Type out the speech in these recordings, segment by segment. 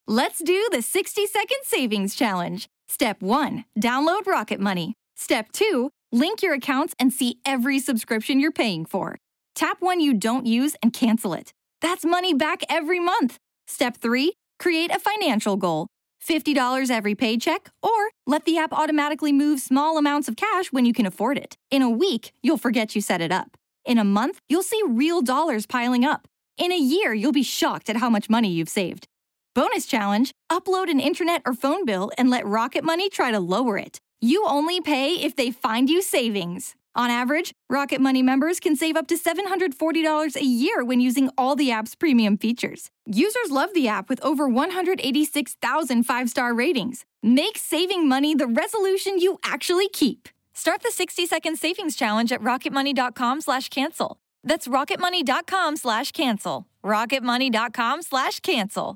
Let's do the 60-second savings challenge. Step 1, download Rocket Money. Step 2, link your accounts and see every subscription you're paying for. Tap one you don't use and cancel it. That's money back every month. Step 3, create a financial goal. $50 every paycheck, or let the app automatically move small amounts of cash when you can afford it. In a week, you'll forget you set it up. In a month, you'll see real dollars piling up. In a year, you'll be shocked at how much money you've saved. Bonus challenge, upload an internet or phone bill and let Rocket Money try to lower it. You only pay if they find you savings. On average, Rocket Money members can save up to $740 a year when using all the app's premium features. Users love the app with over 186,000 five-star ratings. Make saving money the resolution you actually keep. Start the 60-second savings challenge at rocketmoney.com/cancel. That's rocketmoney.com/cancel. rocketmoney.com/cancel.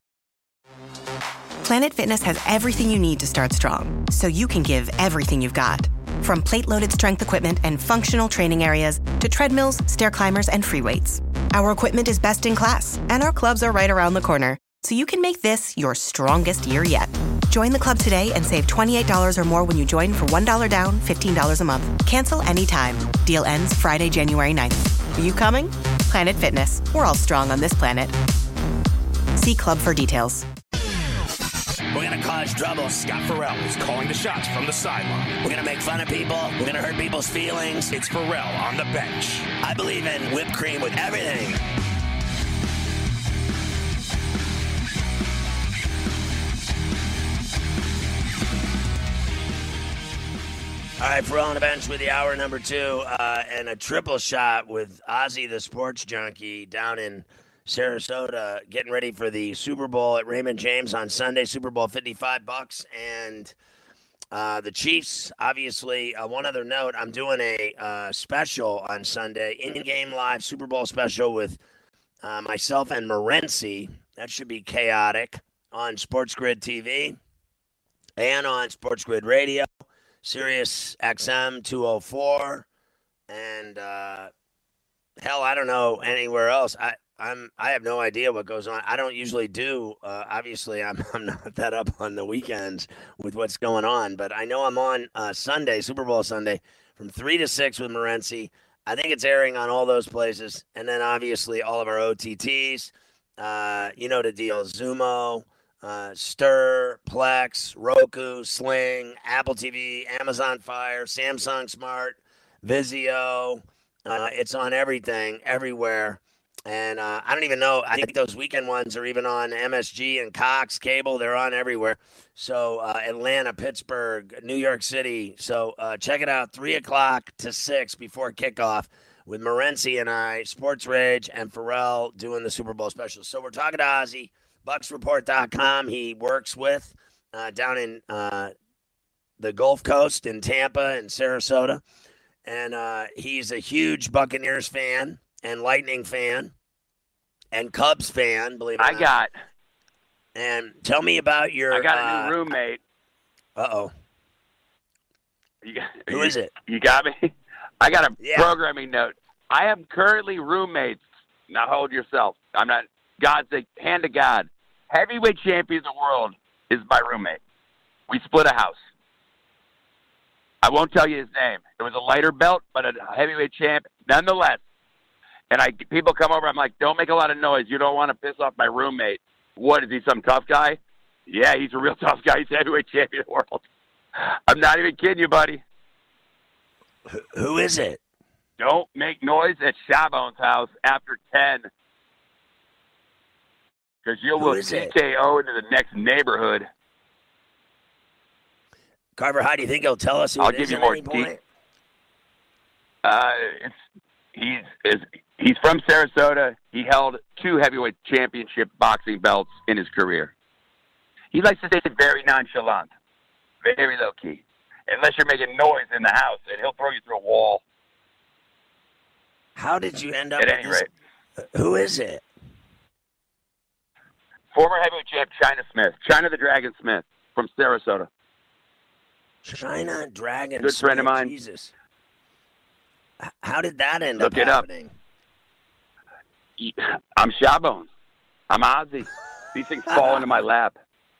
Planet Fitness has everything you need to start strong, so you can give everything you've got. From plate-loaded strength equipment and functional training areas to treadmills, stair climbers, and free weights. Our equipment is best in class, and our clubs are right around the corner, so you can make this your strongest year yet. Join the club today and save $28 or more when you join for $1 down, $15 a month. Cancel anytime. Deal ends Friday, January 9th. Are you coming? Planet Fitness. We're all strong on this planet. See club for details. We're going to cause trouble. Scott Farrell is calling the shots from the sideline. We're going to make fun of people. We're going to hurt people's feelings. It's Farrell on the bench. I believe in whipped cream with everything. All right, Farrell on the bench with the hour number 2 and a triple shot with Ozzy the Sports Junkie down in Sarasota, getting ready for the Super Bowl at Raymond James on Sunday. Super Bowl, $55, and the Chiefs. Obviously, one other note: I'm doing a special on Sunday, in-game live Super Bowl special with myself and Morency. That should be chaotic on Sports Grid TV and on Sports Grid Radio, Sirius XM 204, and hell, I don't know anywhere else. I have no idea what goes on. I don't usually do. Obviously, I'm not that up on the weekends with what's going on. But I know I'm on Sunday, Super Bowl Sunday, from 3 to 6 with Morency. I think it's airing on all those places. And then, obviously, all of our OTTs. You know the deal. Zumo, Stir, Plex, Roku, Sling, Apple TV, Amazon Fire, Samsung Smart, Vizio. It's on everything, everywhere. And I don't even know. I think those weekend ones are even on MSG and Cox Cable. They're on everywhere. So Atlanta, Pittsburgh, New York City. So check it out, 3 o'clock to 6 before kickoff with Morency and I, Sports Rage, and Farrell doing the Super Bowl special. So we're talking to Ozzy, BucksReport.com. He works with down in the Gulf Coast in Tampa and Sarasota. And he's a huge Buccaneers fan and Lightning fan and Cubs fan, believe it or not. And tell me about your... I got a new roommate. Uh-oh. Who is it? You got me? I got a programming note. I am currently roommates. Now hold yourself. I'm not... God's sake, hand to God. Heavyweight champion of the world is my roommate. We split a house. I won't tell you his name. It was a lighter belt, but a heavyweight champ nonetheless. And people come over, I'm like, don't make a lot of noise. You don't want to piss off my roommate. What, is he some tough guy? Yeah, he's a real tough guy. He's heavyweight champion of the world. I'm not even kidding you, buddy. Who is it? Don't make noise at Shabone's house after 10. Because you will TKO into the next neighborhood. Carver, how do you think he'll tell us who I'll give you more details. He's from Sarasota. He held 2 heavyweight championship boxing belts in his career. He likes to stay very nonchalant, very low-key. Unless you're making noise in the house, and he'll throw you through a wall. How did you end up at any rate? Who is it? Former heavyweight champ China Smith. China the Dragon Smith from Sarasota. China Dragon Good Smith. friend of mine. Jesus. How did that end up happening? I'm Shabone. I'm Ozzy. These things fall into my lap.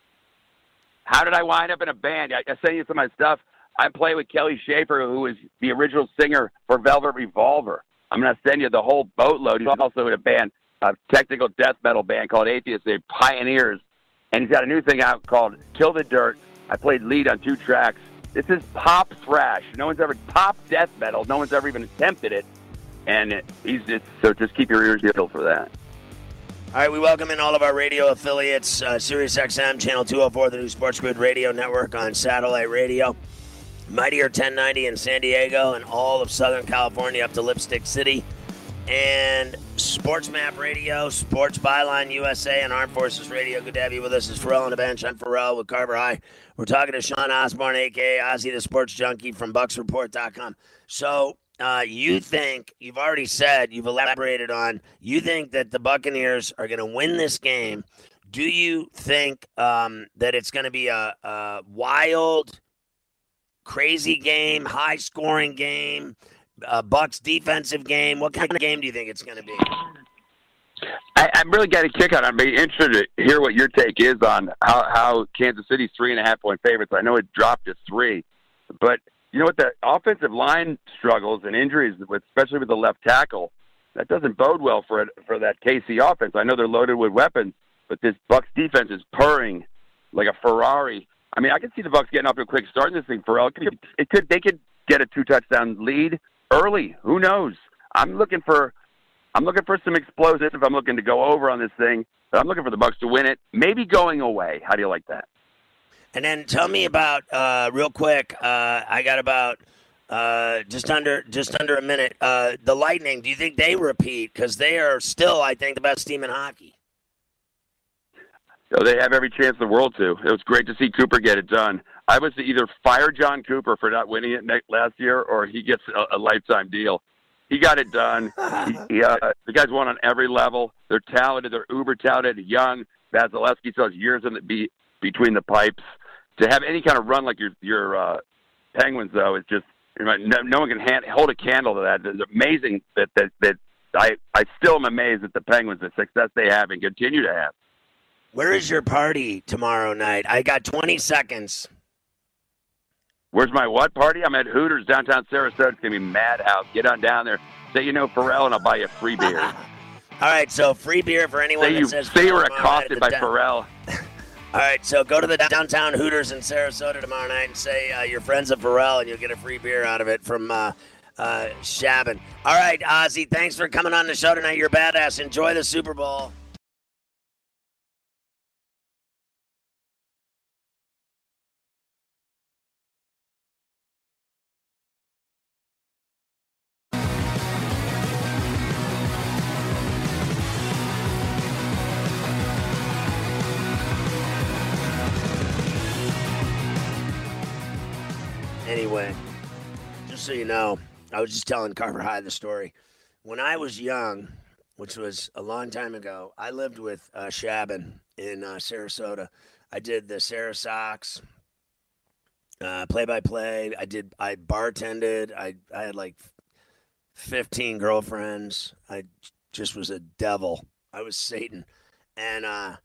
How did I wind up in a band? I sent you some of my stuff. I play with Kelly Schaefer, who is the original singer for Velvet Revolver. I'm going to send you the whole boatload. He's also in a band, a technical death metal band called Atheist. They're pioneers. And he's got a new thing out called Kill the Dirt. I played lead on 2 tracks. This is pop thrash. No one's ever pop death metal. No one's ever even attempted it. And so just keep your ears peeled for that. All right, we welcome in all of our radio affiliates, Sirius XM, Channel 204, the new Sports Grid Radio Network on satellite radio, Mightier 1090 in San Diego and all of Southern California up to Lipstick City, and Sports Map Radio, Sports Byline USA, and Armed Forces Radio. Good to have you with us. It's Ferrall on the bench. I'm Ferrall with Carver High. We're talking to Sean Osborne, a.k.a. Ozzy the Sports Junkie from BucksReport.com. So, you think, you've already said, you've elaborated on, you think that the Buccaneers are going to win this game. Do you think that it's going to be a wild, crazy game, high-scoring game, a Bucs defensive game? What kind of game do you think it's going to be? I'm really getting a kick out. I'd be interested to hear what your take is on how Kansas City's 3.5-point favorites. I know it dropped to 3, but you know what? The offensive line struggles and injuries, especially with the left tackle, that doesn't bode well for that KC offense. I know they're loaded with weapons, but this Bucs defense is purring like a Ferrari. I mean, I can see the Bucs getting off to a quick start in this thing. Ferrall, they could get a 2-touchdown lead early. Who knows? I'm looking for some explosives if I'm looking to go over on this thing. But I'm looking for the Bucs to win it, maybe going away. How do you like that? And then tell me about real quick. I got about just under a minute. The Lightning. Do you think they repeat? Because they are still, I think, the best team in hockey. So they have every chance in the world to. It was great to see Cooper get it done. I was to either fire John Cooper for not winning it last year, or he gets a lifetime deal. He got it done. The guys won on every level. They're talented. They're uber talented, young. Vasilevsky still has years between the pipes. To have any kind of run like your Penguins, though, is just no one can hold a candle to that. It's amazing that I still am amazed at the Penguins, the success they have and continue to have. Where is your party tomorrow night? I got 20 seconds. Where's my what party? I'm at Hooters downtown Sarasota. It's going to be madhouse. Get on down there. Say you know Ferrall, and I'll buy you a free beer. All right, so free beer for anyone that says Say you were accosted by Ferrall. All right, so go to the downtown Hooters in Sarasota tomorrow night and say you're friends of Ferrall, and you'll get a free beer out of it from Shabin. All right, Ozzy, thanks for coming on the show tonight. You're badass. Enjoy the Super Bowl. Anyway, just so you know, I was just telling Carver High the story. When I was young, which was a long time ago, I lived with Shabin in Sarasota. I did the Sarah Sox play-by-play. I bartended. I had like 15 girlfriends. I just was a devil. I was Satan. And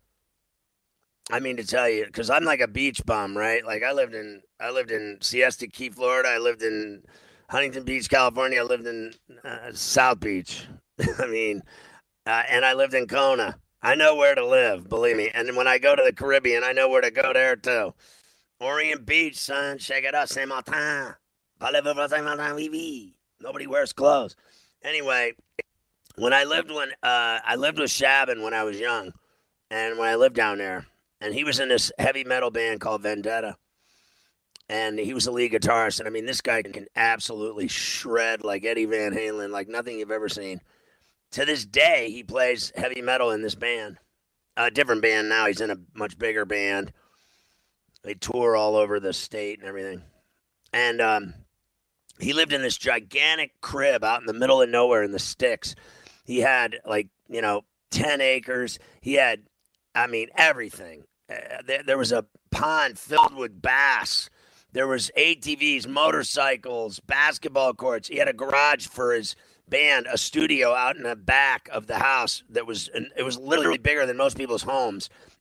I mean to tell you, because I'm like a beach bum, right? Like I lived in Siesta Key, Florida. I lived in Huntington Beach, California. I lived in South Beach. I mean, and I lived in Kona. I know where to live, believe me. And when I go to the Caribbean, I know where to go there too. Orient Beach, son. Check it out. Saint Martin. Parlez-vous Saint Martin? Oui, oui. Nobody wears clothes. Anyway, I lived with Shabin when I was young, and when I lived down there. And he was in this heavy metal band called Vendetta. And he was a lead guitarist. And, I mean, this guy can absolutely shred like Eddie Van Halen, like nothing you've ever seen. To this day, he plays heavy metal in this band. A different band now. He's in a much bigger band. They tour all over the state and everything. And he lived in this gigantic crib out in the middle of nowhere in the sticks. He had, 10 acres. He had, everything. There was a pond filled with bass. There was ATVs, motorcycles, basketball courts. He had a garage for his band, a studio out in the back of the house it was literally bigger than most people's homes.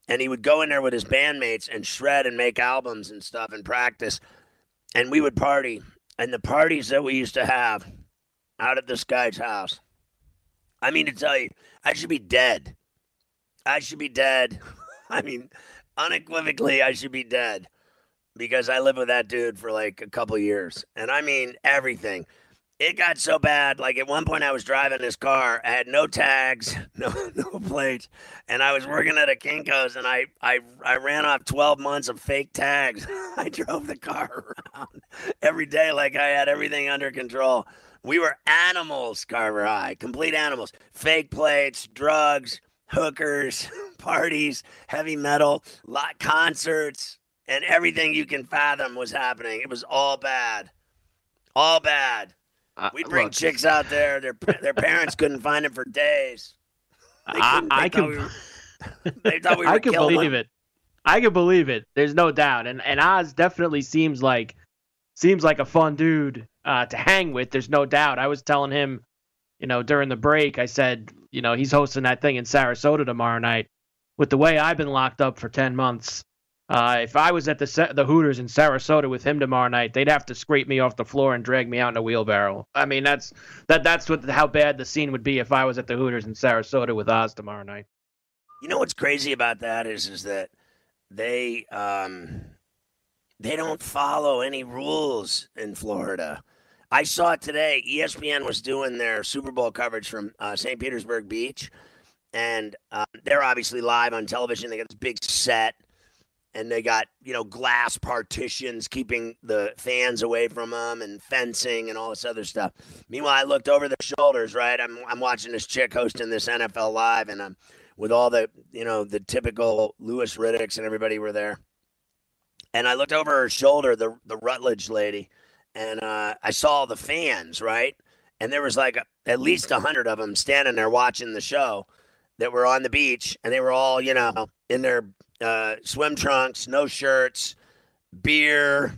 And he would go in there with his bandmates and shred and make albums and stuff and practice. And we would party. And the parties that we used to have out at this guy's house, I mean, to tell you, I should be dead. I should be dead. I mean, unequivocally, I should be dead because I lived with that dude for like a couple years. And I mean, everything. It got so bad. Like at one point I was driving this car. I had no tags, no plates. And I was working at a Kinko's and I ran off 12 months of fake tags. I drove the car around every day like I had everything under control. We were animals, Carver High, complete animals. Fake plates, drugs, hookers, parties, heavy metal, concerts, and everything you can fathom was happening. It was all bad. All bad. We'd bring chicks out there. Their parents couldn't find them for days. They thought we were I can killing believe them. it. I can believe it. There's no doubt. And Oz definitely seems like a fun dude to hang with. There's no doubt. I was telling him, during the break, I said, he's hosting that thing in Sarasota tomorrow night. With the way I've been locked up for 10 months, if I was at the Hooters in Sarasota with him tomorrow night, they'd have to scrape me off the floor and drag me out in a wheelbarrow. I mean, that's how bad the scene would be if I was at the Hooters in Sarasota with Oz tomorrow night. You know what's crazy about that is that they don't follow any rules in Florida. I saw it today. ESPN was doing their Super Bowl coverage from St. Petersburg Beach, and they're obviously live on television. They got this big set. And they got, glass partitions keeping the fans away from them and fencing and all this other stuff. Meanwhile, I looked over their shoulders, right? I'm watching this chick hosting this NFL Live, and I'm with all the, the typical Louis Riddicks and everybody were there. And I looked over her shoulder, the Rutledge lady, and I saw the fans, right? And there was like at least 100 of them standing there watching the show that were on the beach, and they were all, in their swim trunks, no shirts, beer,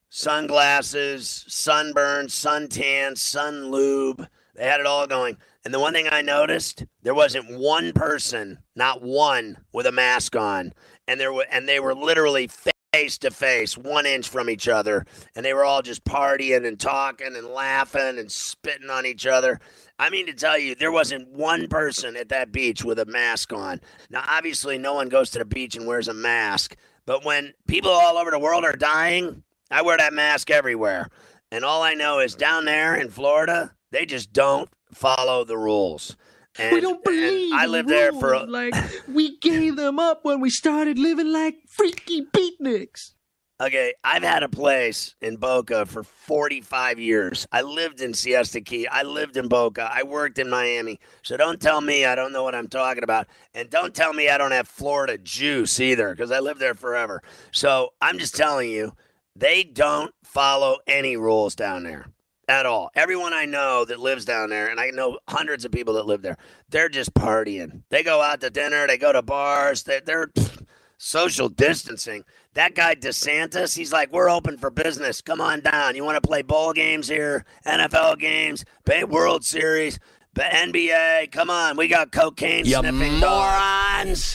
sunglasses, sunburn, suntan, sun lube. They had it all going. And the one thing I noticed, there wasn't one person, not one, with a mask on. And they were literally face to face, 1 inch from each other. And they were all just partying and talking and laughing and spitting on each other. I mean to tell you, there wasn't one person at that beach with a mask on. Now, obviously, no one goes to the beach and wears a mask. But when people all over the world are dying, I wear that mask everywhere. And all I know is down there in Florida, they just don't follow the rules. And, we don't believe I lived there for like we gave them up when we started living like freaky beatniks. Okay, I've had a place in Boca for 45 years. I lived in Siesta Key. I lived in Boca. I worked in Miami. So don't tell me I don't know what I'm talking about. And don't tell me I don't have Florida juice either, because I lived there forever. So I'm just telling you, they don't follow any rules down there at all. Everyone I know that lives down there, and I know hundreds of people that live there, they're just partying. They go out to dinner. They go to bars. They're social distancing. That guy DeSantis, he's like, we're open for business. Come on down. You want to play bowl games here, NFL games, World Series, NBA? Come on. We got cocaine sniffing dogs.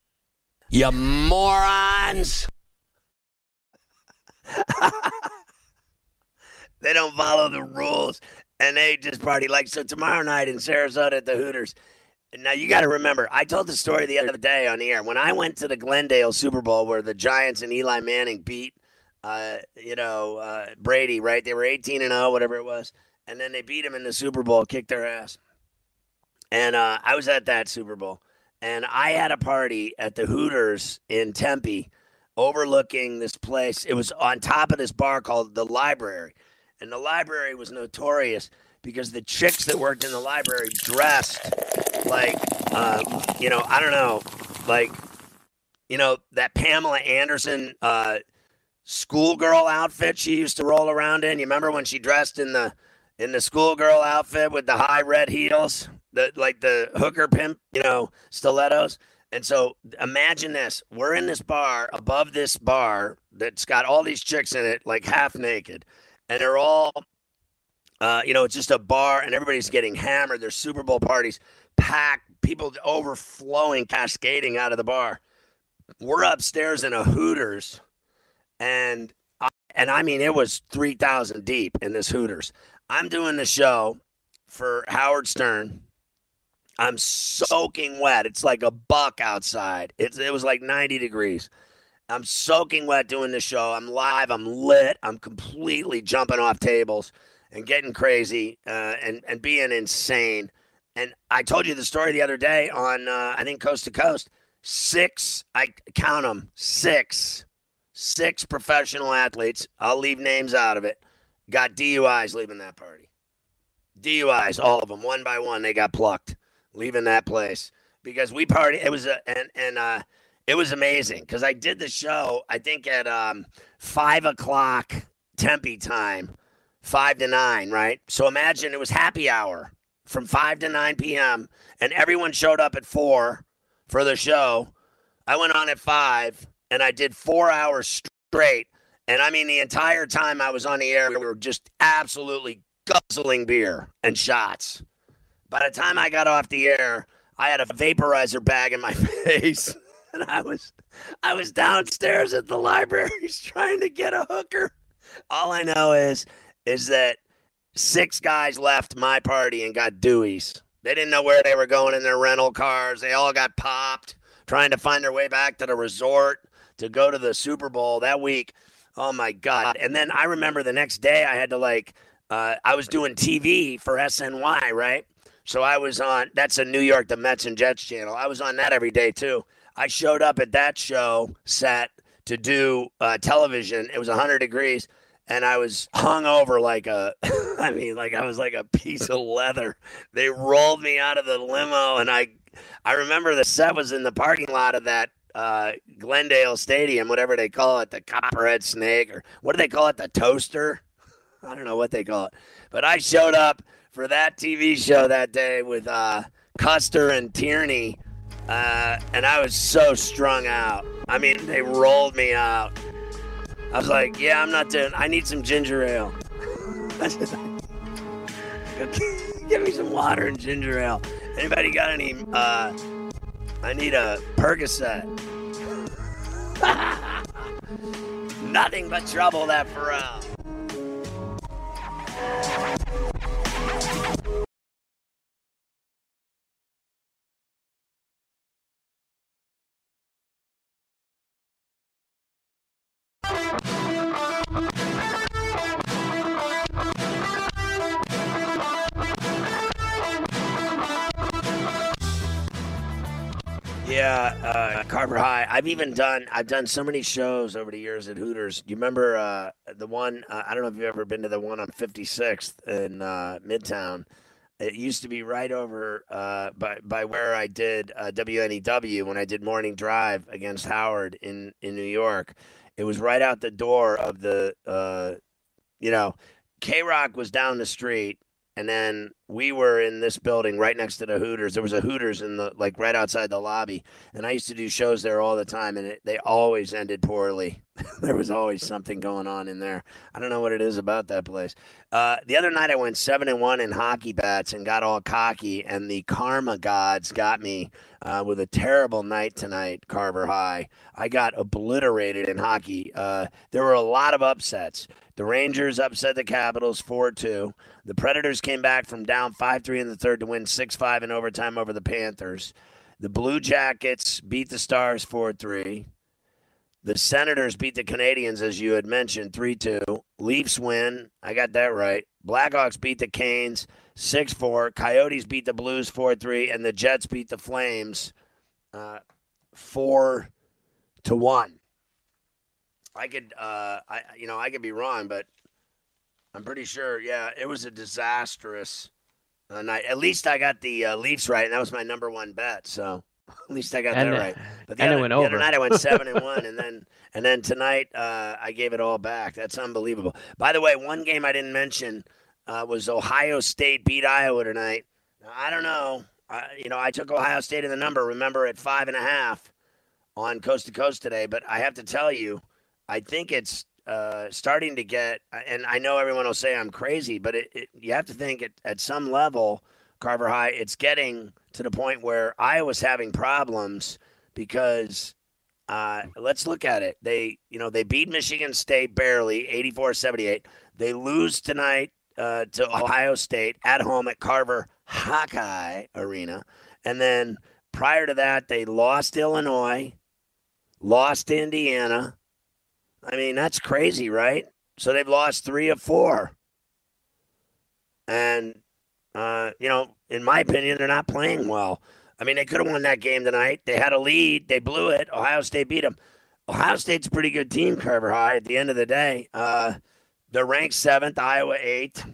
You morons. They don't follow the rules, and they just party. Like, so tomorrow night in Sarasota at the Hooters. Now, you got to remember, I told the story the other day on the air. When I went to the Glendale Super Bowl where the Giants and Eli Manning beat, Brady, right? They were 18-0, whatever it was. And then they beat him in the Super Bowl, kicked their ass. And I was at that Super Bowl. And I had a party at the Hooters in Tempe overlooking this place. It was on top of this bar called The Library. And the library was notorious because the chicks that worked in the library dressed like, I don't know, like, that Pamela Anderson schoolgirl outfit she used to roll around in. You remember when she dressed in the schoolgirl outfit with the high red heels, the hooker pimp, stilettos? And so imagine this. We're in this bar, above this bar that's got all these chicks in it, like half naked. And they're all, it's just a bar, and everybody's getting hammered. There's Super Bowl parties, packed, people overflowing, cascading out of the bar. we're upstairs in a Hooters, and I mean, it was 3,000 deep in this Hooters. I'm doing the show for Howard Stern. I'm soaking wet. It's like a buck outside. It was like 90 degrees. I'm soaking wet doing the show. I'm live. I'm lit. I'm completely jumping off tables and getting crazy and being insane. And I told you the story the other day on, I think, Coast to Coast. I count them, six professional athletes, I'll leave names out of it, got DUIs leaving that party. DUIs, all of them, one by one, they got plucked leaving that place because we partied. It was it was amazing because I did the show, I think at 5 o'clock Tempe time, 5 to 9, right? So imagine it was happy hour from 5 to 9 p.m. and everyone showed up at 4 for the show. I went on at 5 and I did 4 hours straight. And I mean, the entire time I was on the air, we were just absolutely guzzling beer and shots. By the time I got off the air, I had a vaporizer bag in my face. And I was downstairs at the libraries trying to get a hooker. All I know is that 6 guys left my party and got Deweys. They didn't know where they were going in their rental cars. They all got popped trying to find their way back to the resort to go to the Super Bowl that week. Oh, my God. And then I remember the next day I had to I was doing TV for SNY, right? So I was on, that's in New York, the Mets and Jets channel. I was on that every day, too. I showed up at that show set to do television. It was 100 degrees. And I was hung over like I was like a piece of leather. They rolled me out of the limo, and I remember the set was in the parking lot of that Glendale Stadium, whatever they call it, the Copperhead Snake, or what do they call it, the Toaster? I don't know what they call it. But I showed up for that TV show that day with Custer and Tierney, and I was so strung out. I mean, they rolled me out. I was like, yeah, I'm not doing, I need some ginger ale. Give me some water and ginger ale. Anybody got any, I need a Percocet. Nothing but trouble, that Pharrell. Yeah, Carver High. I've done so many shows over the years at Hooters. You remember the one? I don't know if you've ever been to the one on 56th in Midtown. It used to be right over by where I did WNEW when I did Morning Drive against Howard in New York. It was right out the door of the, K-Rock was down the street. And then we were in this building right next to the Hooters. There was a Hooters in right outside the lobby. And I used to do shows there all the time, and they always ended poorly. There was always something going on in there. I don't know what it is about that place. The other night I went 7-1 in hockey bets and got all cocky, and the karma gods got me with a terrible night tonight, Carver High. I got obliterated in hockey. There were a lot of upsets. The Rangers upset the Capitals 4-2. The Predators came back from down 5-3 in the third to win 6-5 in overtime over the Panthers. The Blue Jackets beat the Stars 4-3. The Senators beat the Canadiens, as you had mentioned, 3-2. Leafs win. I got that right. Blackhawks beat the Canes 6-4. Coyotes beat the Blues 4-3. And the Jets beat the Flames 4-1. I could be wrong, but I'm pretty sure. Yeah, it was a disastrous night. At least I got the Leafs right, and that was my number one bet. So at least I got that right. But the other night I went 7-1, and then tonight I gave it all back. That's unbelievable. By the way, one game I didn't mention was Ohio State beat Iowa tonight. Now, I don't know. I took Ohio State in the number. Remember at 5.5 on Coast to Coast today, but I have to tell you. I think it's starting to get, and I know everyone will say I'm crazy, but you have to think at some level, Carver High, it's getting to the point where Iowa's having problems because, let's look at it. They beat Michigan State barely, 84-78. They lose tonight to Ohio State at home at Carver Hawkeye Arena. And then prior to that, they lost Illinois, lost Indiana. I mean, that's crazy, right? So they've lost 3 of 4. And, in my opinion, they're not playing well. I mean, they could have won that game tonight. They had a lead. They blew it. Ohio State beat them. Ohio State's a pretty good team, Carver High, at the end of the day. They're ranked 7th, Iowa 8th.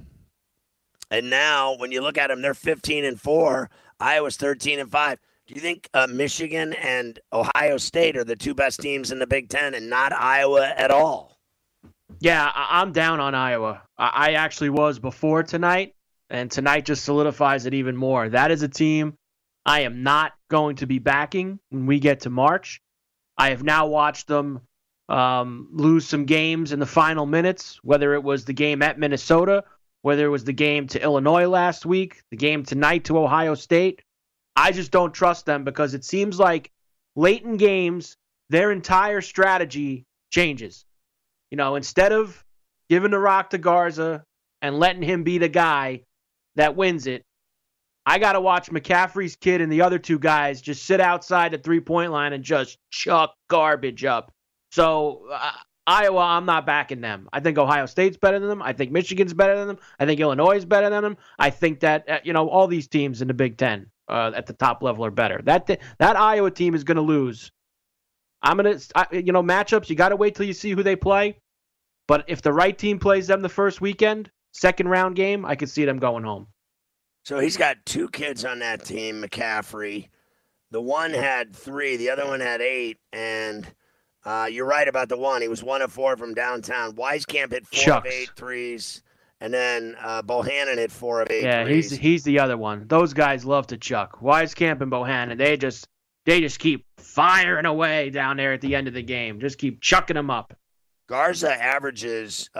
And now, when you look at them, they're 15-4. Iowa's 13-5. Do you think Michigan and Ohio State are the 2 best teams in the Big Ten and not Iowa at all? Yeah, I'm down on Iowa. I actually was before tonight, and tonight just solidifies it even more. That is a team I am not going to be backing when we get to March. I have now watched them lose some games in the final minutes, whether it was the game at Minnesota, whether it was the game to Illinois last week, the game tonight to Ohio State. I just don't trust them because it seems like late in games, their entire strategy changes. Instead of giving the rock to Garza and letting him be the guy that wins it, I got to watch McCaffrey's kid and the other 2 guys just sit outside the 3-point line and just chuck garbage up. So Iowa, I'm not backing them. I think Ohio State's better than them. I think Michigan's better than them. I think Illinois is better than them. I think that, all these teams in the Big Ten at the top level are better. That Iowa team is going to lose. Matchups, you got to wait till you see who they play. But if the right team plays them the first weekend, second round game, I could see them going home. So he's got 2 kids on that team, McCaffrey. The one had 3, the other one had 8, and you're right about the one. He was 1 of 4 from downtown. Wieskamp hit 4 of 8 threes, and then Bohannon hit 4 of 8 threes. He's the other one. Those guys love to chuck. Wieskamp and Bohannon, they just keep firing away down there at the end of the game. Just keep chucking them up. Garza averages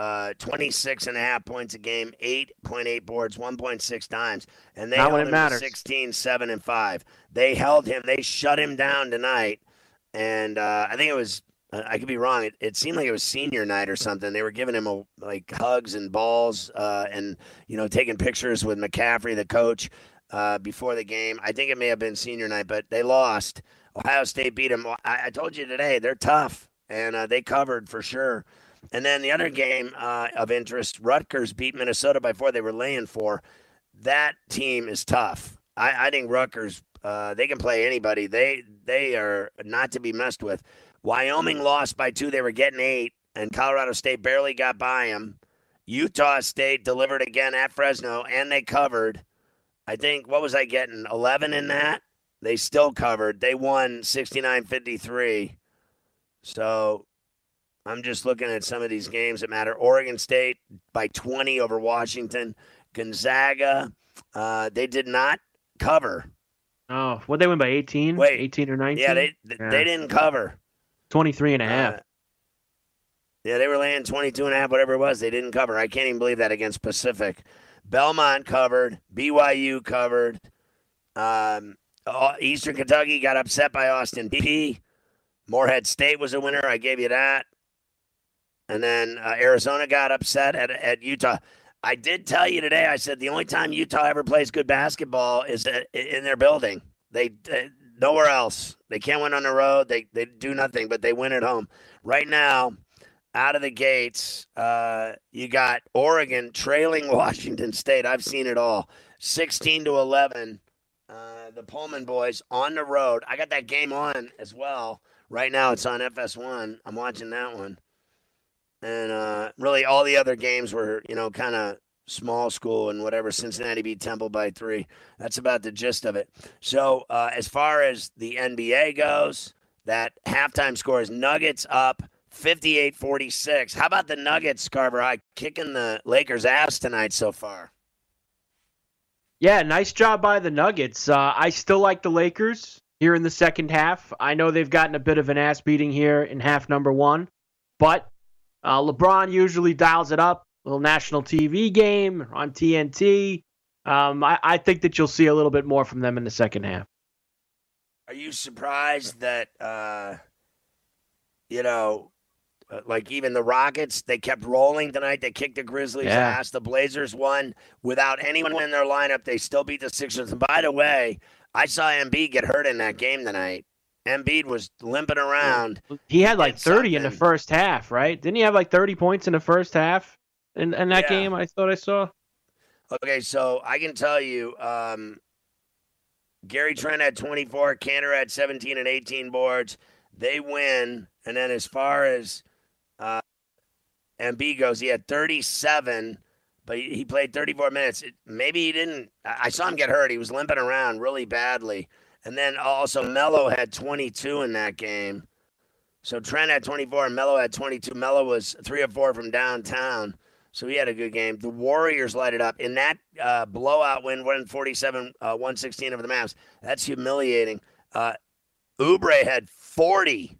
26.5 points a game, 8.8 boards, 1.6 dimes, and they Not held when it him matters. 16, 7, and 5. They held him. They shut him down tonight, and I think it was. I could be wrong. It seemed like it was senior night or something. They were giving him hugs and balls, and taking pictures with McCaffrey, the coach, before the game. I think it may have been senior night, but they lost. Ohio State beat them. I told you today they're tough. And they covered for sure. And then the other game of interest, Rutgers beat Minnesota by 4. They were laying 4. That team is tough. I think Rutgers, they can play anybody. They are not to be messed with. Wyoming lost by 2. They were getting 8. And Colorado State barely got by them. Utah State delivered again at Fresno, and they covered. I think, what was I getting, 11 in that? They still covered. They won 69-53. So I'm just looking at some of these games that matter. Oregon State by 20 over Washington. Gonzaga, they did not cover. Oh, what, they win by 18? Wait, 18 or 19? Yeah, they didn't cover. 23.5. Yeah, they were laying 22.5, whatever it was. They didn't cover. I can't even believe that against Pacific. Belmont covered. BYU covered. Eastern Kentucky got upset by Austin Peay. Morehead State was a winner. I gave you that. And then Arizona got upset at Utah. I did tell you today, I said the only time Utah ever plays good basketball is in their building. They nowhere else. They can't win on the road. They do nothing, but they win at home. Right now, out of the gates, you got Oregon trailing Washington State. I've seen it all. 16-11. The Pullman boys on the road. I got that game on as well. Right now it's on FS1. I'm watching that one. And really all the other games were, kind of small school and whatever. Cincinnati beat Temple by 3. That's about the gist of it. So as far as the NBA goes, that halftime score is Nuggets up 58-46. How about the Nuggets, Carver, kicking the Lakers' ass tonight so far? Yeah, nice job by the Nuggets. I still like the Lakers here in the second half. I know they've gotten a bit of an ass beating here in half number 1, but LeBron usually dials it up. A little national TV game on TNT. I think that you'll see a little bit more from them in the second half. Are you surprised that like even the Rockets, they kept rolling tonight. They kicked the Grizzlies' ass. The Blazers won without anyone in their lineup. They still beat the Sixers. And by the way, I saw Embiid get hurt in that game tonight. Embiid was limping around. He had like 30 in the first half, right? Didn't he have like 30 points in the first half in that game? I thought I saw. Okay, so I can tell you, Gary Trent had 24. Kanter had 17 and 18 boards. They win. And then as far as Embiid goes, he had 37, but he played 34 minutes. Maybe he didn't. I saw him get hurt. He was limping around really badly. And then also Melo had 22 in that game. So Trent had 24 and Melo had 22. Melo was 3 of 4 from downtown. So he had a good game. The Warriors light it up. In that blowout win, 147-116 over the Mavs. That's humiliating. Oubre had 40,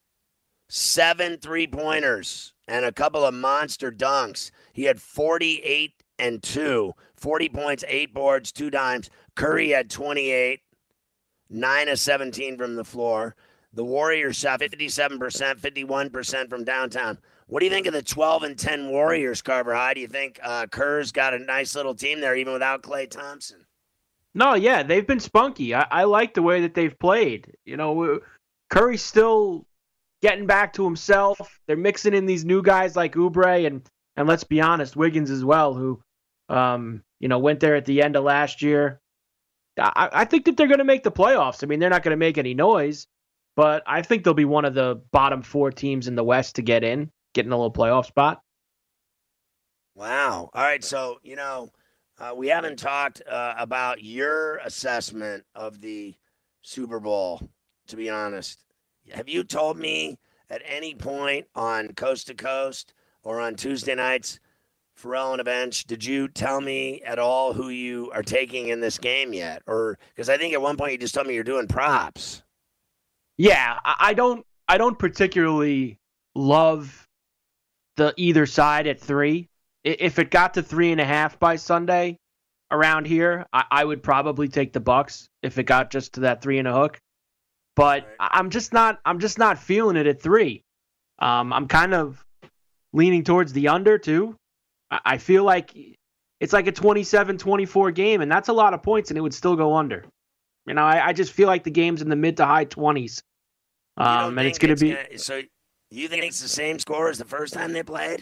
7 3-pointers, and a couple of monster dunks. He had 48 and 2, 40 points, 8 boards, 2 dimes. Curry had 28, 9 of 17 from the floor. The Warriors shot 57%, 51% from downtown. What do you think of the 12 and 10 Warriors, Carver High? Do you think Kerr's got a nice little team there, even without Klay Thompson? No, yeah, they've been spunky. I like the way that they've played. Curry's still getting back to himself. They're mixing in these new guys like Oubre and let's be honest, Wiggins as well, who went there at the end of last year. I think that they're going to make the playoffs. I mean, they're not going to make any noise, but I think they'll be one of the bottom 4 teams in the West to get in a little playoff spot. Wow. All right, so, we haven't talked about your assessment of the Super Bowl, to be honest. Have you told me at any point on Coast to Coast or on Tuesday nights, Pharrell on a Bench, did you tell me at all who you are taking in this game yet? Or because I think at one point you just told me you're doing props. Yeah, I don't particularly love the either side at 3. If it got to 3.5 by Sunday around here, I would probably take the Bucks if it got just to that 3 and a hook. But right. I'm just not feeling it at 3. I'm kind of leaning towards the under too. I feel like it's like a 27-24 game, and that's a lot of points, and it would still go under. I just feel like the game's in the mid to high 20s, and it's going to be. So you think it's the same score as the first time they played?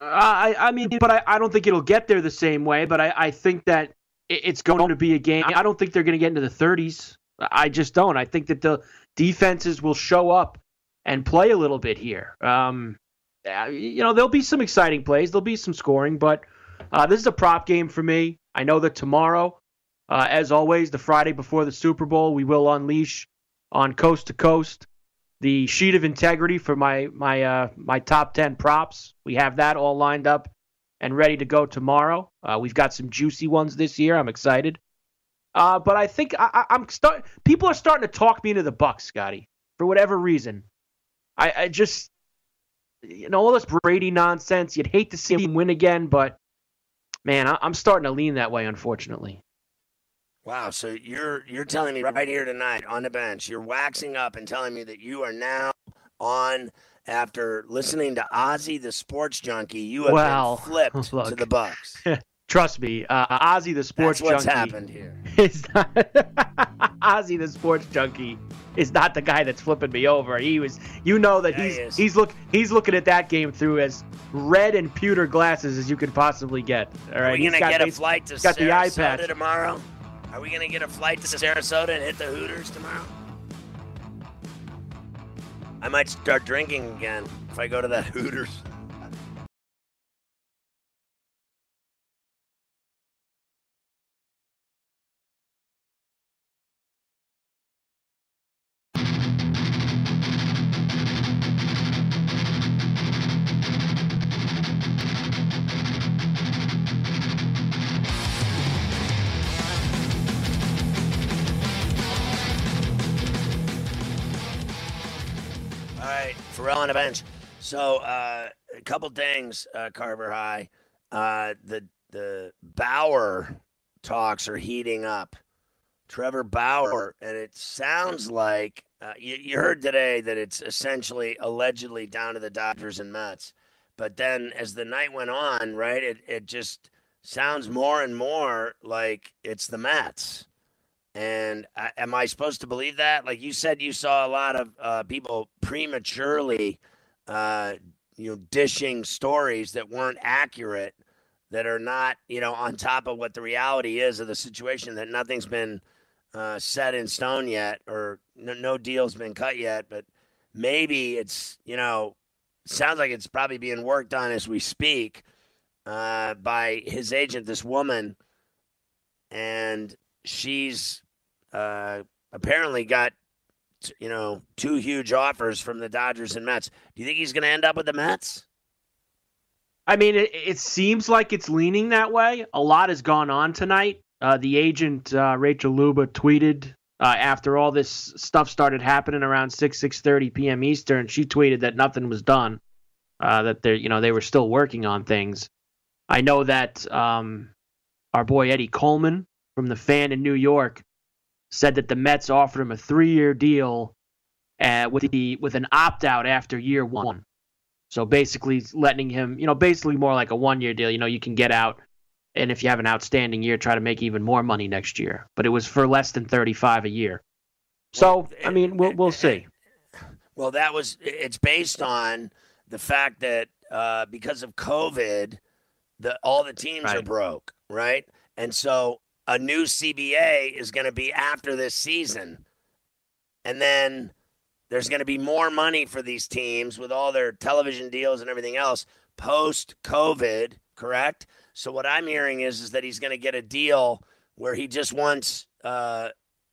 I mean, but I don't think it'll get there the same way. But I think that it's going to be a game. I don't think they're going to get into the 30s. I just don't. I think that the defenses will show up and play a little bit here. There'll be some exciting plays. There'll be some scoring, but this is a prop game for me. I know that tomorrow, as always, the Friday before the Super Bowl, we will unleash on Coast to Coast the sheet of integrity for my top 10 props. We have that all lined up and ready to go tomorrow. We've got some juicy ones this year. I'm excited. But I think people are starting to talk me into the Bucks, Scotty, for whatever reason. I just, all this Brady nonsense. You'd hate to see him win again, but man, I'm starting to lean that way, unfortunately. Wow, so you're telling me right here tonight on the bench, you're waxing up and telling me that you are now on, after listening to Ozzy the Sports Junkie, you have been flipped to the Bucks. Trust me, Ozzy the Sports Junkie. That's what's happened here. Ozzy the Sports Junkie is not the guy that's flipping me over. He's looking at that game through as red and pewter glasses as you could possibly get. All right, are we gonna get a flight to Sarasota tomorrow? Are we gonna get a flight to Sarasota and hit the Hooters tomorrow? I might start drinking again if I go to that Hooters. Pharrell on a bench. So a couple things, Carver High. The Bauer talks are heating up. Trevor Bauer, and it sounds like you heard today that it's essentially allegedly down to the Dodgers and Mets. But then as the night went on, right, it just sounds more and more like it's the Mets. And am I supposed to believe that? Like you said, you saw a lot of people prematurely, dishing stories that weren't accurate, that are not, on top of what the reality is of the situation, that nothing's been set in stone yet, or no deal's been cut yet. But maybe it's, sounds like it's probably being worked on as we speak by his agent, this woman. And she's apparently got, two huge offers from the Dodgers and Mets. Do you think he's going to end up with the Mets? I mean, it seems like it's leaning that way. A lot has gone on tonight. The agent, Rachel Luba, tweeted after all this stuff started happening around 6:30 p.m. Eastern. She tweeted that nothing was done, that they were still working on things. I know that our boy Eddie Coleman from The Fan in New York said that the Mets offered him a 3-year deal with an opt-out after year one. So basically letting him, basically more like a 1-year deal. You can get out, and if you have an outstanding year, try to make even more money next year. But it was for less than $35 a year. So, I mean, we'll see. Well, it's based on the fact that because of COVID, all the teams are broke, right? And so a new CBA is going to be after this season. And then there's going to be more money for these teams with all their television deals and everything else post-COVID, correct? So what I'm hearing is that he's going to get a deal where he just wants the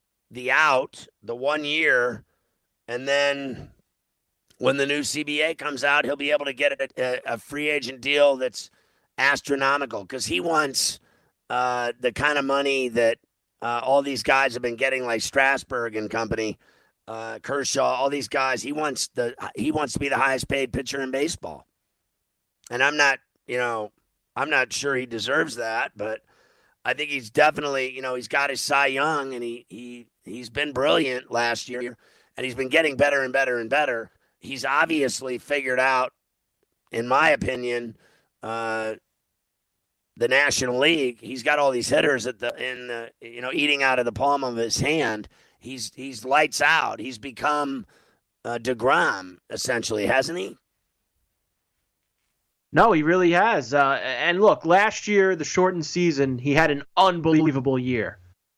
1 year, and then when the new CBA comes out, he'll be able to get a free agent deal that's astronomical, because he wants the kind of money that all these guys have been getting, like Strasburg and company, Kershaw, all these guys. He wants to be the highest paid pitcher in baseball. And I'm not sure he deserves that, but I think he's definitely, he's got his Cy Young, and he's been brilliant last year, and he's been getting better and better and better. He's obviously figured out, in my opinion, the National League. He's got all these hitters eating out of the palm of his hand. He's lights out. He's become DeGrom, essentially, hasn't he? No, he really has. And look, last year, the shortened season, he had an unbelievable year.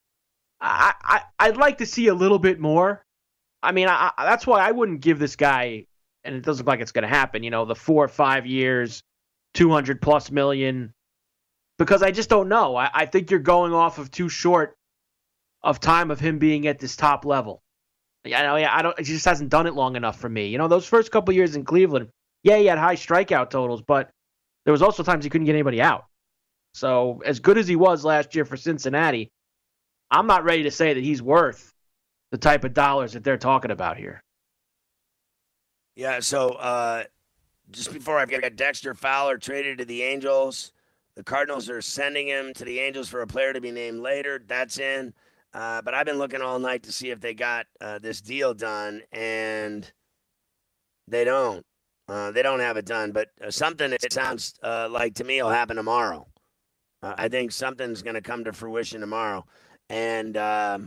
I'd like to see a little bit more. I mean, that's why I wouldn't give this guy, and it doesn't look like it's going to happen, the 4 or 5 years, $200+ million, because I just don't know. I think you're going off of too short of time of him being at this top level. He just hasn't done it long enough for me. Those first couple of years in Cleveland, yeah, he had high strikeout totals, but there was also times he couldn't get anybody out. So as good as he was last year for Cincinnati, I'm not ready to say that he's worth the type of dollars that they're talking about here. Yeah, so just before I forget, Dexter Fowler traded to the Angels. The Cardinals are sending him to the Angels for a player to be named later. That's in. But I've been looking all night to see if they got this deal done, and they don't. They don't have it done, but something, it sounds like to me, will happen tomorrow. I think something's going to come to fruition tomorrow. And,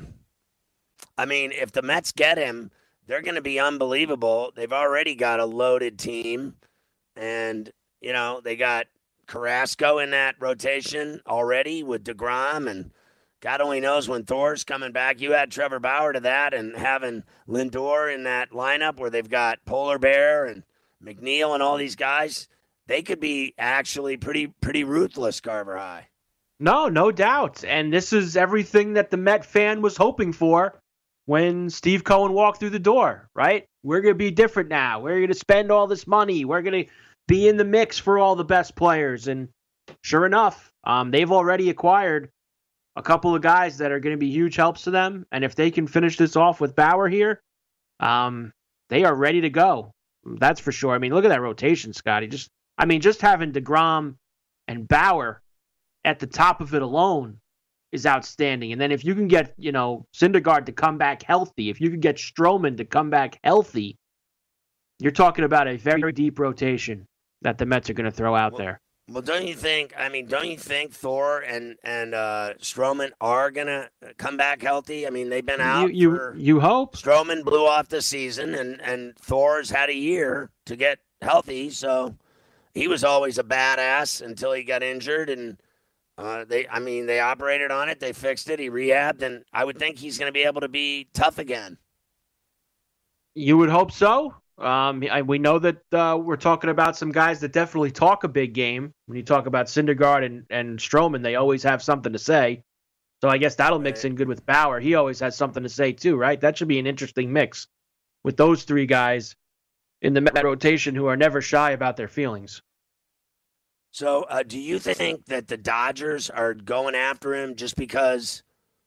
I mean, if the Mets get him, they're going to be unbelievable. They've already got a loaded team, and, they got Carrasco in that rotation already with DeGrom, and God only knows when Thor's coming back. You add Trevor Bauer to that, and having Lindor in that lineup where they've got Polar Bear and McNeil and all these guys, they could be actually pretty ruthless, Carver High. No doubt. And this is everything that the Met fan was hoping for when Steve Cohen walked through the door, right? We're going to be different now. We're going to spend all this money. We're going to be in the mix for all the best players. And sure enough, they've already acquired a couple of guys that are going to be huge helps to them. And if they can finish this off with Bauer here, they are ready to go. That's for sure. I mean, look at that rotation, Scotty. Just having DeGrom and Bauer at the top of it alone is outstanding. And then if you can get, Syndergaard to come back healthy, if you can get Stroman to come back healthy, you're talking about a very deep rotation that the Mets are going to throw out there. Well, don't you think Thor and Stroman are going to come back healthy? I mean, they've been out you hope. Stroman blew off the season, and Thor's had a year to get healthy, so he was always a badass until he got injured, and they operated on it, they fixed it, he rehabbed, and I would think he's going to be able to be tough again. You would hope so. We know that we're talking about some guys that definitely talk a big game. When you talk about Syndergaard and Stroman, they always have something to say. So I guess that'll mix in good with Bauer. He always has something to say too, right? That should be an interesting mix with those three guys in the Met rotation who are never shy about their feelings. So do you think that the Dodgers are going after him just because,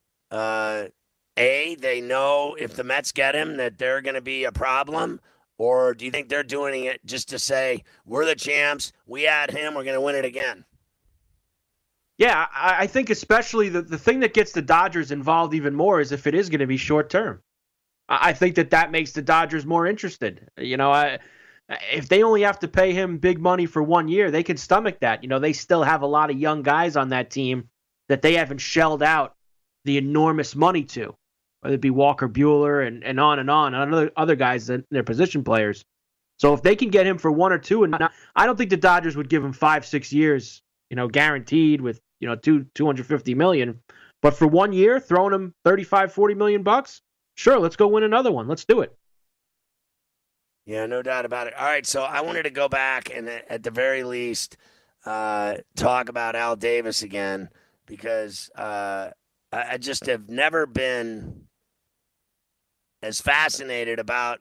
they know if the Mets get him that they're going to be a problem? Or do you think they're doing it just to say, we're the champs, we had him, we're going to win it again? Yeah, I think especially the thing that gets the Dodgers involved even more is if it is going to be short term. I think that makes the Dodgers more interested. If they only have to pay him big money for 1 year, they can stomach that. They still have a lot of young guys on that team that they haven't shelled out the enormous money to. Whether it be Walker Buehler and other guys that they're position players. So if they can get him for 1 or 2, and I don't think the Dodgers would give him 5-6 years, guaranteed with $250 million. But for 1 year, throwing him $35-40 million bucks, sure, let's go win another one. Let's do it. Yeah, no doubt about it. All right, so I wanted to go back and at the very least talk about Al Davis again because I just have never been as fascinated about,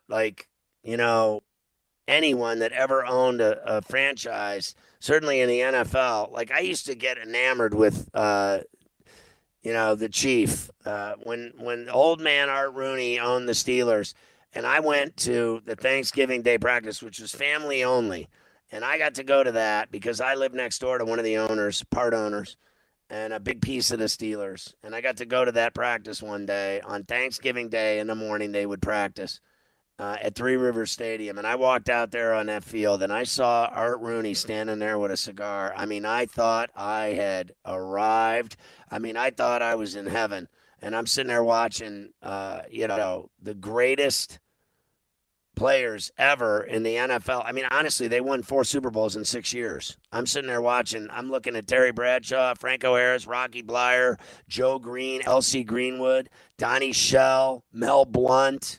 anyone that ever owned a franchise, certainly in the NFL. Like, I used to get enamored with, the Chief. When old man Art Rooney owned the Steelers, and I went to the Thanksgiving Day practice, which was family only, and I got to go to that because I lived next door to one of the owners, part owners, and a big piece of the Steelers. And I got to go to that practice one day. On Thanksgiving Day in the morning, they would practice at Three Rivers Stadium. And I walked out there on that field, and I saw Art Rooney standing there with a cigar. I mean, I thought I had arrived. I mean, I thought I was in heaven. And I'm sitting there watching, the greatest players ever in the NFL. I mean, honestly, they won 4 Super Bowls in 6 years. I'm sitting there watching. I'm looking at Terry Bradshaw, Franco Harris, Rocky Bleier, Joe Green, L.C. Greenwood, Donnie Shell, Mel Blount,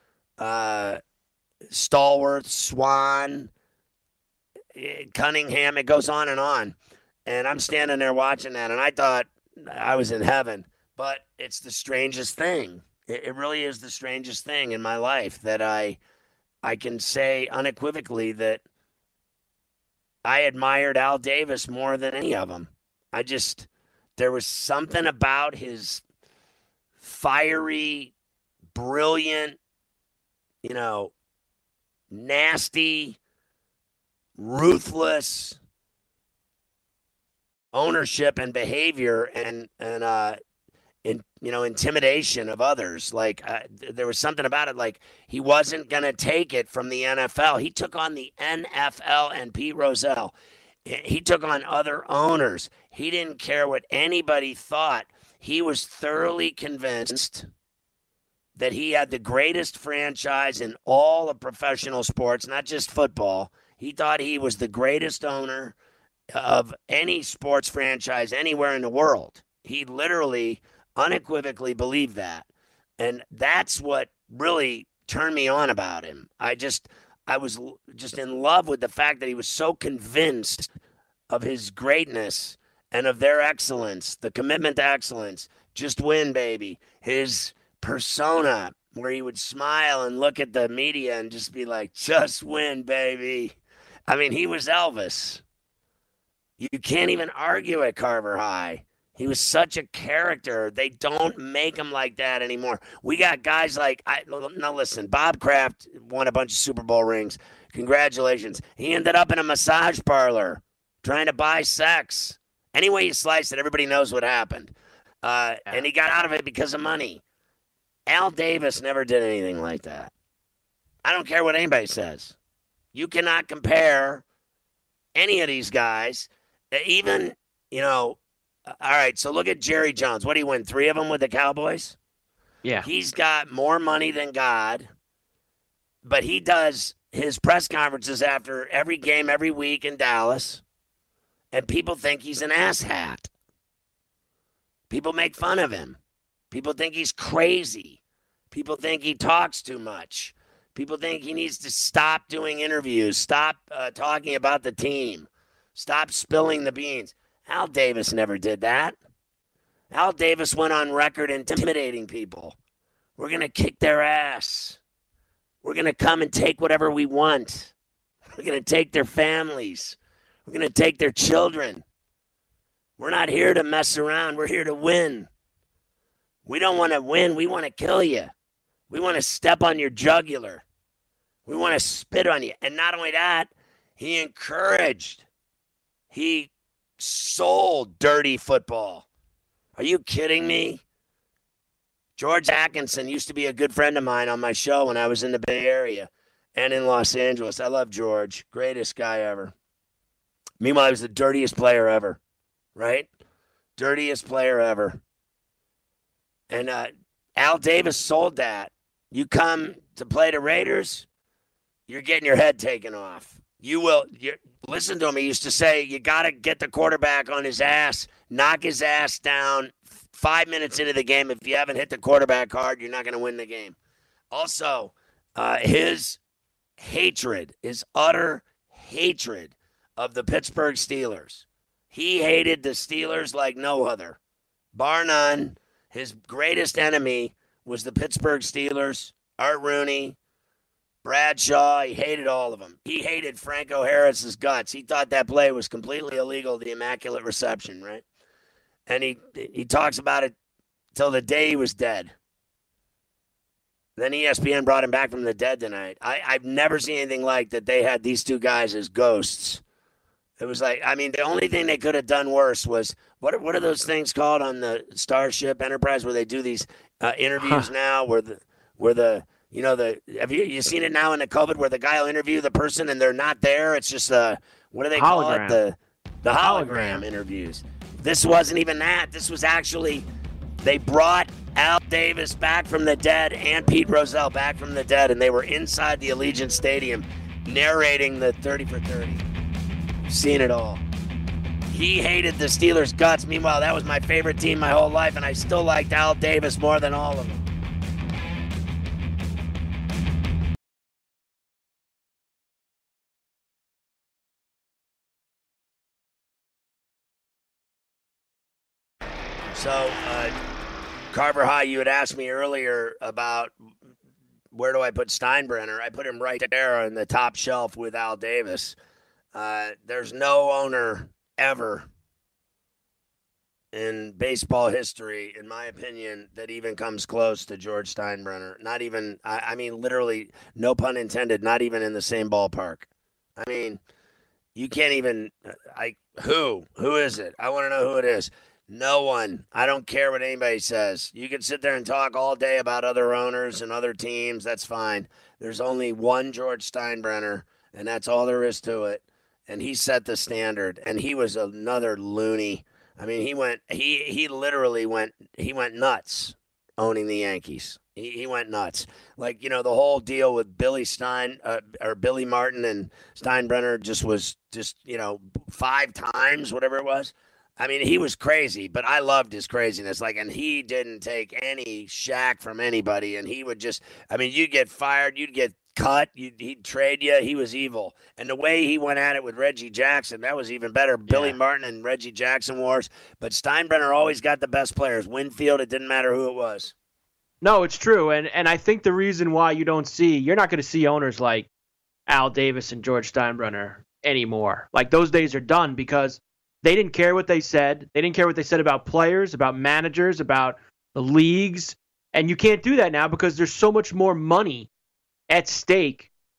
Stallworth, Swan, Cunningham. It goes on and on. And I'm standing there watching that, and I thought I was in heaven. But it's the strangest thing. It really is the strangest thing in my life that I can say unequivocally that I admired Al Davis more than any of them. There was something about his fiery, brilliant, nasty, ruthless ownership and behavior and intimidation of others. Like there was something about it. Like he wasn't going to take it from the NFL. He took on the NFL and Pete Rozelle. He took on other owners. He didn't care what anybody thought. He was thoroughly convinced that he had the greatest franchise in all of professional sports, not just football. He thought he was the greatest owner of any sports franchise anywhere in the world. He literally unequivocally believed that. And that's what really turned me on about him. I was just in love with the fact that he was so convinced of his greatness and of their excellence, the commitment to excellence. Just win, baby. His persona, where he would smile and look at the media and just be like, just win, baby. I mean, he was Elvis. You can't even argue at Carver High. He was such a character. They don't make him like that anymore. We got guys like, now listen, Bob Kraft won a bunch of Super Bowl rings. Congratulations. He ended up in a massage parlor trying to buy sex. Any way you slice it, everybody knows what happened. and he got out of it because of money. Al Davis never did anything like that. I don't care what anybody says. You cannot compare any of these guys. Even, all right, so look at Jerry Jones. What did he win, 3 of them with the Cowboys? Yeah. He's got more money than God, but he does his press conferences after every game every week in Dallas, and people think he's an asshat. People make fun of him. People think he's crazy. People think he talks too much. People think he needs to stop doing interviews, stop talking about the team, stop spilling the beans. Al Davis never did that. Al Davis went on record intimidating people. We're going to kick their ass. We're going to come and take whatever we want. We're going to take their families. We're going to take their children. We're not here to mess around. We're here to win. We don't want to win. We want to kill you. We want to step on your jugular. We want to spit on you. And not only that, he encouraged. He sold dirty football. Are you kidding me? George Atkinson used to be a good friend of mine on my show when I was in the Bay Area and in Los Angeles. I love George. Greatest guy ever. Meanwhile, he was the dirtiest player ever, right? Dirtiest player ever. And Al Davis sold that. You come to play the Raiders, you're getting your head taken off. Listen to him. He used to say, you got to get the quarterback on his ass, knock his ass down 5 minutes into the game. If you haven't hit the quarterback hard, you're not going to win the game. Also, his utter hatred of the Pittsburgh Steelers. He hated the Steelers like no other. Bar none, his greatest enemy was the Pittsburgh Steelers, Art Rooney, Bradshaw. He hated all of them. He hated Franco Harris's guts. He thought that play was completely illegal, the Immaculate Reception, right? And he talks about it till the day he was dead. Then ESPN brought him back from the dead tonight. I've never seen anything like that. They had these two guys as ghosts. It was like, the only thing they could have done worse was, what are those things called on the Starship Enterprise where they do these interviews now have you seen it now in the COVID where the guy will interview the person and they're not there? It's just what do they call it? The hologram interviews. This wasn't even that. This was actually, they brought Al Davis back from the dead and Pete Rozelle back from the dead, and they were inside the Allegiant Stadium narrating the 30 for 30. You've seen it all. He hated the Steelers' guts. Meanwhile, that was my favorite team my whole life, and I still liked Al Davis more than all of them. So, Carver High, you had asked me earlier about where do I put Steinbrenner. I put him right there on the top shelf with Al Davis. There's no owner ever in baseball history, in my opinion, that even comes close to George Steinbrenner. Not even, literally, no pun intended, not even in the same ballpark. You can't even, who is it? I want to know who it is. No one. I don't care what anybody says. You can sit there and talk all day about other owners and other teams. That's fine. There's only one George Steinbrenner, and that's all there is to it. And he set the standard, and he was another loony. He literally went nuts owning the Yankees. He went nuts. Like, the whole deal with Billy Martin and Steinbrenner was 5 times, whatever it was. He was crazy, but I loved his craziness. And he didn't take any shack from anybody, and he would just, you'd get fired, you'd get cut, he'd trade you. He was evil. And the way he went at it with Reggie Jackson, that was even better. Yeah. Billy Martin and Reggie Jackson wars. But Steinbrenner always got the best players. Winfield, it didn't matter who it was. No, it's true. And I think the reason why you're not going to see owners like Al Davis and George Steinbrenner anymore. Like, those days are done because they didn't care what they said. They didn't care what they said about players, about managers, about the leagues. And you can't do that now because there's so much more money at stake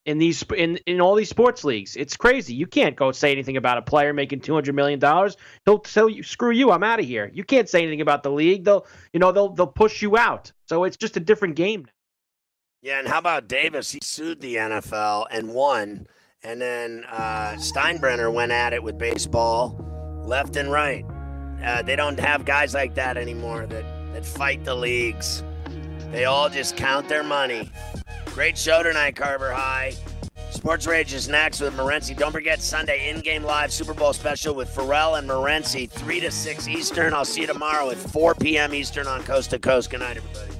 in all these sports leagues. It's crazy. You can't go say anything about a player making $200 million. He'll tell you, screw you, I'm out of here. You can't say anything about the league. They'll push you out. So it's just a different game now. Yeah, and how about Davis? He sued the NFL and won. And then Steinbrenner went at it with baseball left and right. They don't have guys like that anymore that fight the leagues. They all just count their money. Great show tonight, Carver High. Sports Rage is next with Morency. Don't forget Sunday in-game live Super Bowl special with Pharrell and Morency, 3 to 6 Eastern. I'll see you tomorrow at 4 p.m. Eastern on Coast to Coast. Good night, everybody.